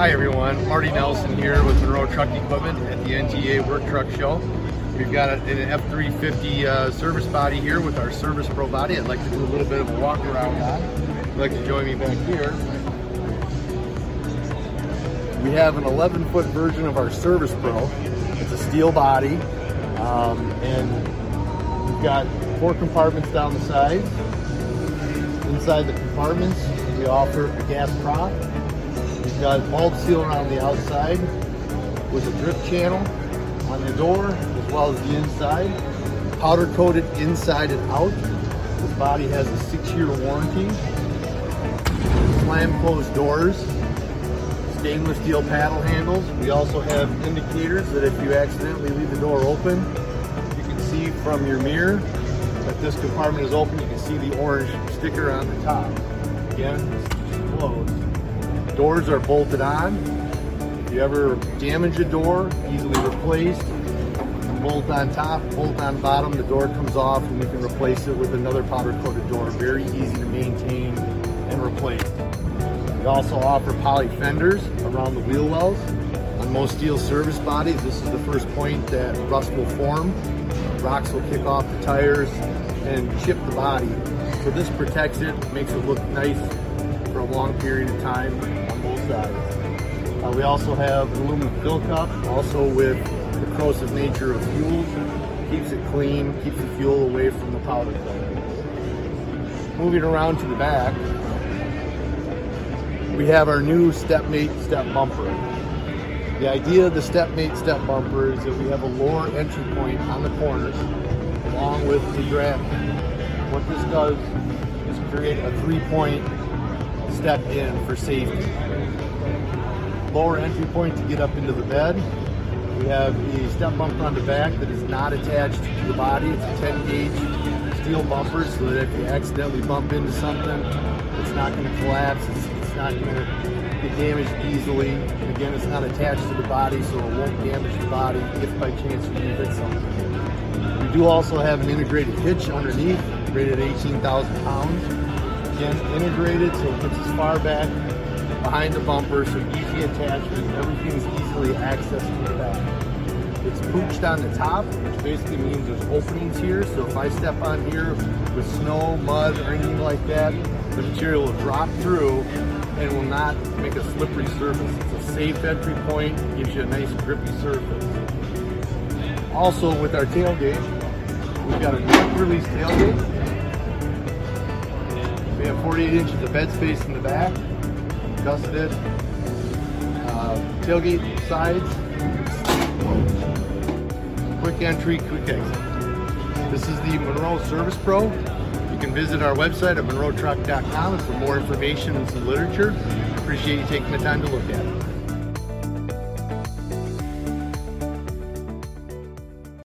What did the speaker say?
Hi everyone, Marty Nelson here with Monroe Truck Equipment at the NTEA Work Truck Show. We've got an F350 service body here with our Service Pro body. I'd like to do a little bit of a walk around on. If you'd like to join me back here. We have an 11-foot version of our Service Pro. It's a steel body, and we've got 4 compartments down the side. Inside the compartments, we offer a gas prop. We've got bulb seal around the outside with a drip channel on the door as well as the inside. Powder coated inside and out. This body has a 6-year warranty. Slam closed doors. Stainless steel paddle handles. We also have indicators that if you accidentally leave the door open, you can see from your mirror that this compartment is open. You can see the orange sticker on the top. Again, it's closed. Doors are bolted on. If you ever damage a door, easily replaced. Bolt on top, bolt on bottom, the door comes off and you can replace it with another powder coated door. Very easy to maintain and replace. We also offer poly fenders around the wheel wells. On most steel service bodies, this is the first point that rust will form. Rocks will kick off the tires and chip the body. So this protects it, makes it look nice for a long period of time on both sides. We also have an aluminum fill cup, also with the corrosive nature of fuels. Keeps it clean, keeps the fuel away from the powder coating. Moving around to the back, we have our new StepMate step bumper. The idea of the StepMate step bumper is that we have a lower entry point on the corners along with the grab. What this does is create a 3-point step in for safety. Lower entry point to get up into the bed. We have the step bumper on the back that is not attached to the body. It's a 10-gauge steel bumper so that if you accidentally bump into something, it's not going to collapse. It's not going to get damaged easily. And again, it's not attached to the body, so it won't damage the body if by chance you hit something. We do also have an integrated hitch underneath, rated 18,000 pounds. Again, integrated, so it puts as far back behind the bumper, so easy attachment. Everything's easily accessed to the back. It's pooched on the top, which basically means there's openings here. So if I step on here with snow, mud, or anything like that, the material will drop through and will not make a slippery surface. It's a safe entry point, gives you a nice grippy surface. Also with our tailgate, we've got a quick release tailgate. We have 48 inches of bed space in the back, gusseted tailgate sides, quick entry, quick exit. This is the Monroe Service Pro. You can visit our website at monroetruck.com for more information and some literature. Appreciate you taking the time to look at it.